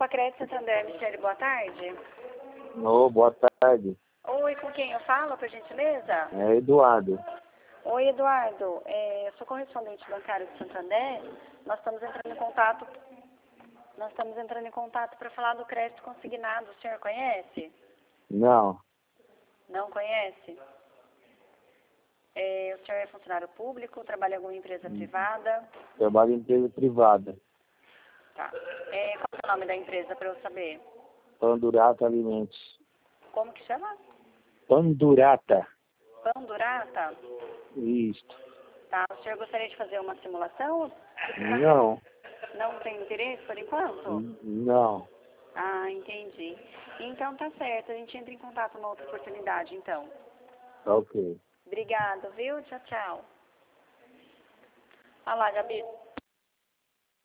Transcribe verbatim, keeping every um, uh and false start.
Crédito Santander, Michele, boa tarde. Ô, boa tarde. Oi, com quem eu falo, por gentileza? É Eduardo. Oi, Eduardo. É, eu sou correspondente bancário de Santander. Nós estamos entrando em contato. Nós estamos entrando em contato para falar do crédito consignado. O senhor conhece? Não, Não conhece? É, o senhor é funcionário público? Trabalha em alguma empresa privada? trabalho em empresa privada. Tá. É, qual é o nome da empresa para eu saber? Pandurata Alimentos. Como que chama? Pandurata. Pandurata? Isto. Tá. O senhor gostaria de fazer uma simulação? Não, Não tem interesse por enquanto? não. Ah, entendi. Então tá certo. A gente entra em contato numa outra oportunidade, então. Ok. Obrigada, viu? Tchau, tchau. Olha lá, Gabi.